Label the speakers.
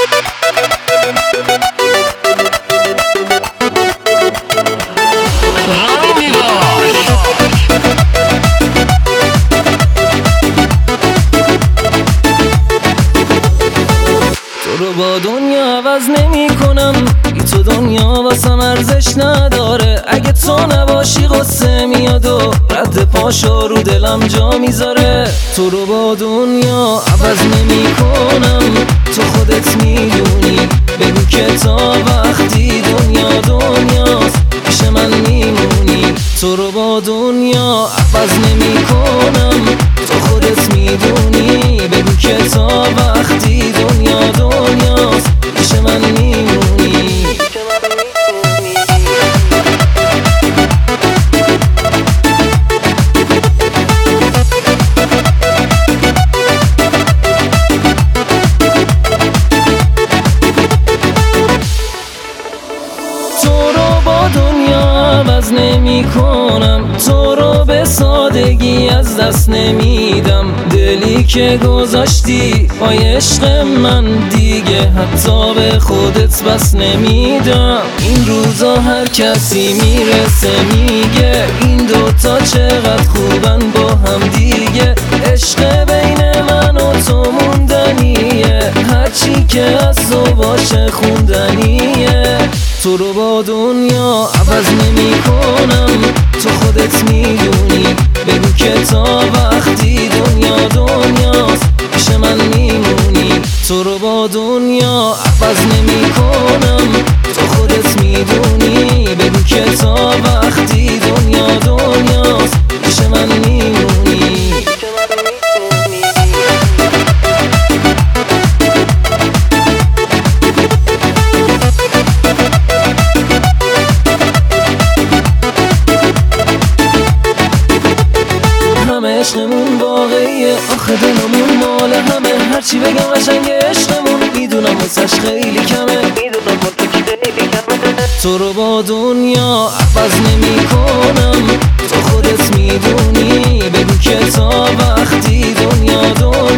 Speaker 1: تو رو با دنیا عوض نمی کنم، بی تو دنیا واسم ارزش نداره. اگه تو نباشی غصه میاد و رد پاشا رو دلم جا میذاره. تو رو با دنیا عوض نمی کنم، تو خودت میدونی. بگو که تا وقتی دنیا دنیاست پیش من میمونی. تو رو با دنیا عوض نمی کنم، تو خودت میدونی. بگو که تا وقتی دنیا دنیاست پیش من میمونی. تو رو با دنیا عوض نمی کنم، تو رو به سادگی از دست نمیدم. دلی که گذاشتی با عشق من دیگه حتی به خودت بس نمیدم. این روزا هر کسی میرسه میگه این دوتا چقدر خوبن با هم دیگه. عشق بین من و تو موندنیه، هرچی که از تو باشه خوندنیه. تو رو با دنیا عوض نمی کنم، تو خودت میدونی. بگو که تا وقتی دنیا دنیاست پیش من میمونی. تو رو با دنیا عوض نمی کنم، تو خودت میدونی. بگو که تا وقتی دنیا دنیاست پیش من میمونی. همه عشقمون واقعیه، آخه دلمون مال همه. هرچی بگم قشنگ عشقمون میدونم واسش خیلی کمه. تو رو با دنیا عوض نمی کنم، تو خودت میدونی. بگو که تا وقتی دنیا دنیا